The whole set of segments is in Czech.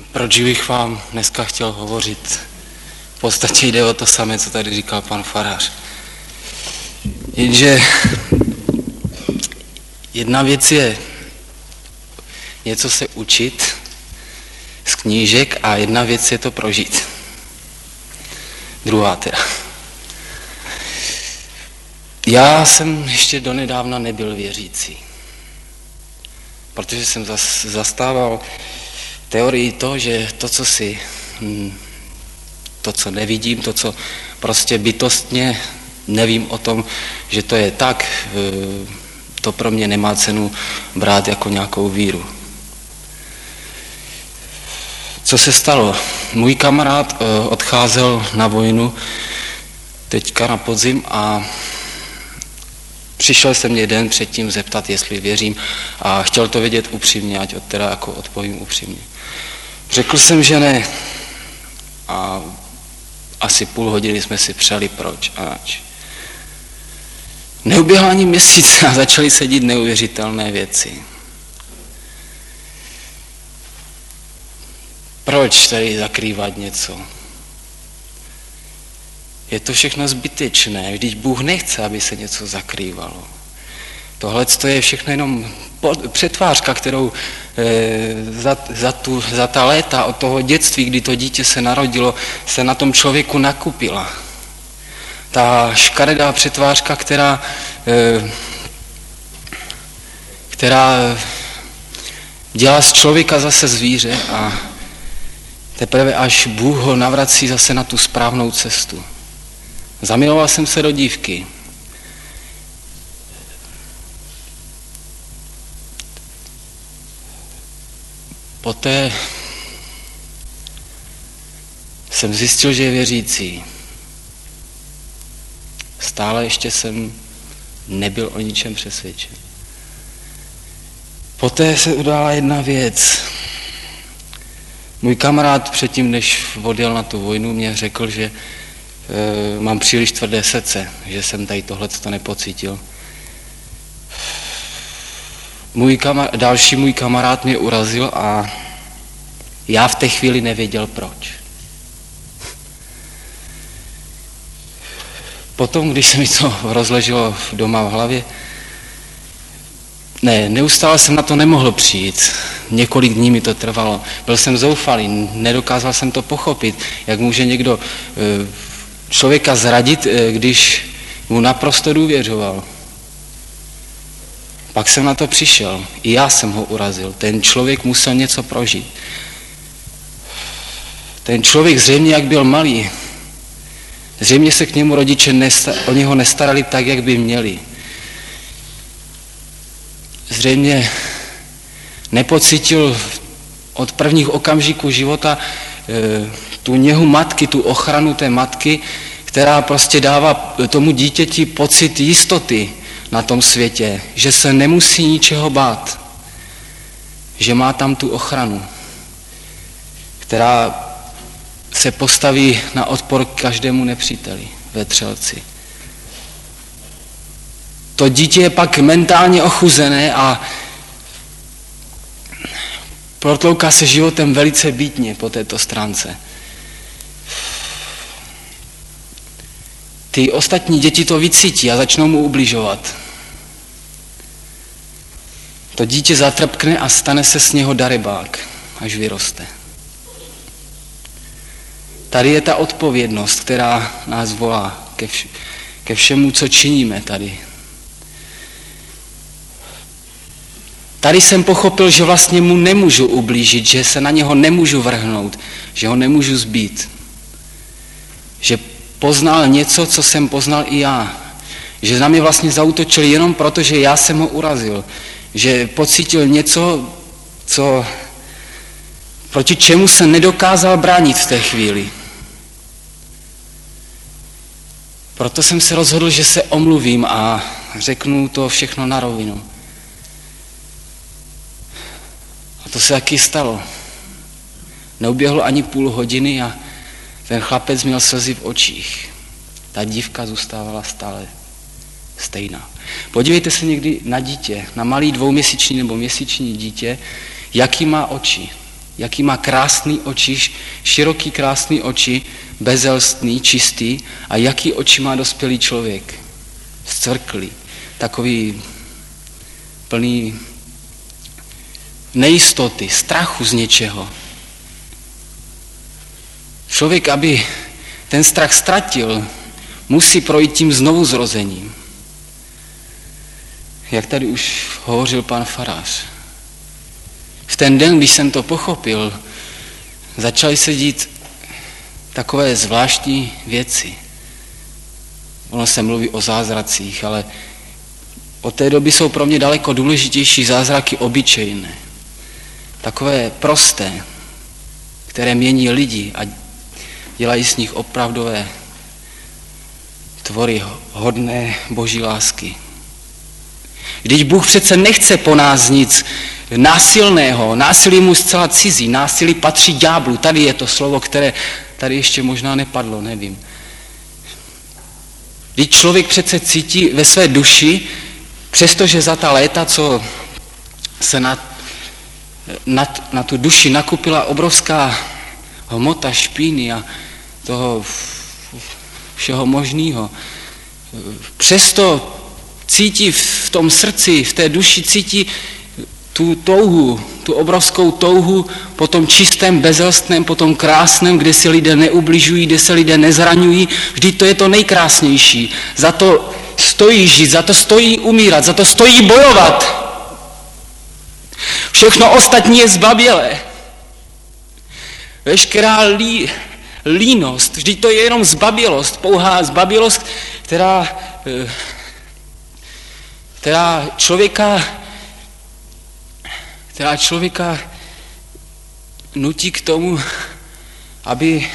Proč bych vám dneska chtěl hovořit? V podstatě jde o to samé, co tady říkal pan farář. Jenže jedna věc je něco se učit z knížek a jedna věc je to prožít. Druhá teda. Já jsem ještě donedávna nebyl věřící, protože jsem zastával teorii to, že to, co nevidím, to, co prostě bytostně nevím o tom, že to je tak, to pro mě nemá cenu brát jako nějakou víru. Co se stalo? Můj kamarád odcházel na vojnu teďka na podzim a přišel jsem mě den předtím zeptat, jestli věřím a chtěl to vědět upřímně, ať teda jako odpovím upřímně. Řekl jsem, že ne a asi půl hodiny jsme si přeli proč a nač. Neuběhl ani měsíc a začaly se dít neuvěřitelné věci. Proč tady zakrývat něco? Je to všechno zbytečné, vždyť Bůh nechce, aby se něco zakrývalo. Tohle je všechno jenom přetvářka, kterou za ta léta od toho dětství, kdy to dítě se narodilo, se na tom člověku nakupila. Ta škaredá přetvářka, která dělá z člověka zase zvíře a teprve až Bůh ho navrací zase na tu správnou cestu. Zamiloval jsem se do dívky. Poté jsem zjistil, že je věřící. Stále ještě jsem nebyl o ničem přesvědčen. Poté se udála jedna věc. Můj kamarád předtím, než odjel na tu vojnu, mě řekl, že mám příliš tvrdé srdce, že jsem tady tohleto nepocítil. Další můj kamarád mě urazil a já v té chvíli nevěděl proč. Potom, když se mi to rozleželo doma v hlavě, neustále jsem na to nemohl přijít. Několik dní mi to trvalo. Byl jsem zoufalý, nedokázal jsem to pochopit, jak může někdo člověka zradit, když mu naprosto důvěřoval. Pak jsem na to přišel. I já jsem ho urazil. Ten člověk musel něco prožít. Ten člověk zřejmě, jak byl malý, zřejmě se k němu rodiče o něho nestarali tak, jak by měli. Zřejmě nepocítil od prvních okamžiků života tu něhu matky, tu ochranu té matky, která prostě dává tomu dítěti pocit jistoty na tom světě, že se nemusí ničeho bát, že má tam tu ochranu, která se postaví na odpor každému nepříteli, vetřelci. To dítě je pak mentálně ochuzené a protlouká se životem velice bídně po této stránce. Ty ostatní děti to vycítí a začnou mu ubližovat. To dítě zatrpkne a stane se z něho darebák, až vyroste. Tady je ta odpovědnost, která nás volá ke všemu, co činíme tady. Tady jsem pochopil, že vlastně mu nemůžu ublížit, že se na něho nemůžu vrhnout, že ho nemůžu zbít. Že poznal něco, co jsem poznal i já. Že na mě vlastně zaútočil jenom proto, že já jsem ho urazil. Že pocítil něco, proti čemu se nedokázal bránit v té chvíli. Proto jsem se rozhodl, že se omluvím a řeknu to všechno na rovinu. A to se taky stalo. Neuběhlo ani půl hodiny a ten chlapec měl slzy v očích. Ta dívka zůstávala stále stejná. Podívejte se někdy na dítě, na malý 2měsíční nebo měsíční dítě, jaký má oči, jaký má krásný oči, široký krásný oči, bezelstný, čistý, a jaký oči má dospělý člověk. Zcvrklý, takový plný nejistoty, strachu z něčeho. Člověk, aby ten strach ztratil, musí projít tím znovuzrozením. Jak tady už hovořil pan farář. V ten den, když jsem to pochopil, začaly se dít takové zvláštní věci. Ono se mluví o zázracích, ale od té doby jsou pro mě daleko důležitější zázraky obyčejné. Takové prosté, které mění lidi a dělají z nich opravdové tvory hodné boží lásky. Vždyť Bůh přece nechce po nás nic násilného, násilí mu zcela cizí, násilí patří ďáblu. Tady je to slovo, které tady ještě možná nepadlo, nevím. Vždyť člověk přece cítí ve své duši, přestože za ta léta, co se na tu duši nakupila obrovská hmota špíny a toho všeho možného, přesto cítí v tom srdci, v té duši cítí tu touhu, tu obrovskou touhu po tom čistém, bezelstném, po tom krásném, kde si lidé neubližují, kde se lidé nezraňují. Vždyť to je to nejkrásnější. Za to stojí žít, za to stojí umírat, za to stojí bojovat. Všechno ostatní je zbabělé. Veškerá línost, vždyť to je jenom zbabělost, pouhá zbabělost, která člověka nutí k tomu, aby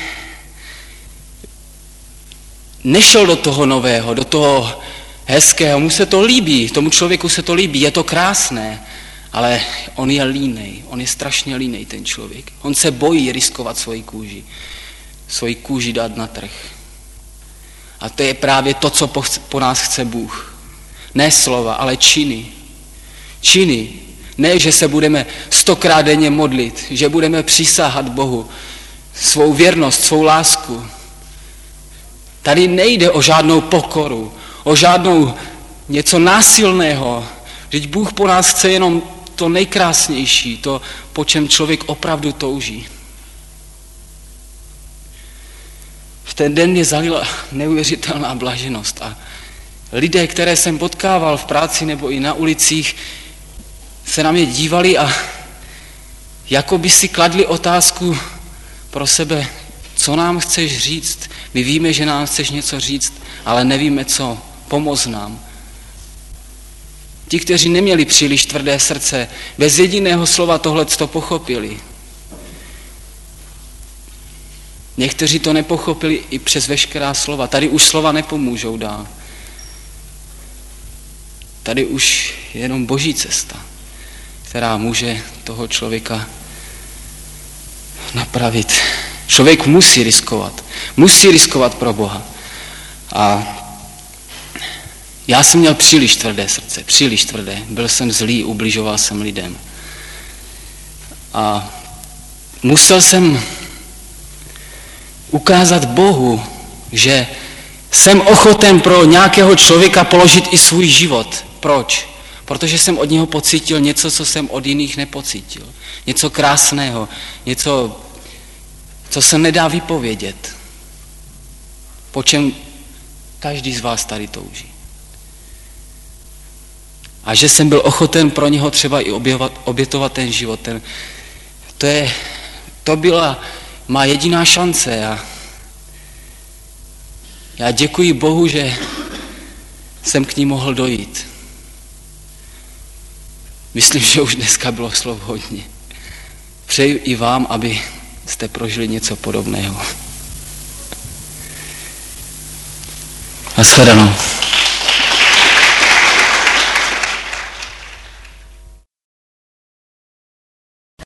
nešel do toho nového, do toho hezkého. Mu se to líbí, tomu člověku se to líbí, je to krásné, ale on je línej, on je strašně línej, ten člověk. On se bojí riskovat svoji kůži dát na trh. A to je právě to, co po nás chce Bůh. Ne slova, ale činy. Činy. Ne, že se budeme 100krát denně modlit, že budeme přísahat Bohu svou věrnost, svou lásku. Tady nejde o žádnou pokoru, o žádnou něco násilného. Vždyť Bůh po nás chce jenom to nejkrásnější, to, po čem člověk opravdu touží. V ten den mě zalila neuvěřitelná blaženost a lidé, které jsem potkával v práci nebo i na ulicích, se na mě dívali a jako by si kladli otázku pro sebe, co nám chceš říct. My víme, že nám chceš něco říct, ale nevíme co. Pomoz nám. Ti, kteří neměli příliš tvrdé srdce, bez jediného slova tohleto pochopili. Někteří to nepochopili i přes veškerá slova. Tady už slova nepomůžou dál. Tady už je jenom boží cesta, která může toho člověka napravit. Člověk musí riskovat pro Boha. A já jsem měl příliš tvrdé srdce, příliš tvrdé. Byl jsem zlý, ubližoval jsem lidem. A musel jsem ukázat Bohu, že jsem ochoten pro nějakého člověka položit i svůj život. Proč? Protože jsem od něho pocítil něco, co jsem od jiných nepocítil. Něco krásného, něco, co se nedá vypovědět. Po čem každý z vás tady touží. A že jsem byl ochoten pro něho třeba i obětovat ten život. To byla má jediná šance a já děkuji Bohu, že jsem k ní mohl dojít. Myslím, že už dneska bylo slov hodně. Přeji i vám, aby jste prožili něco podobného. Nashledanou.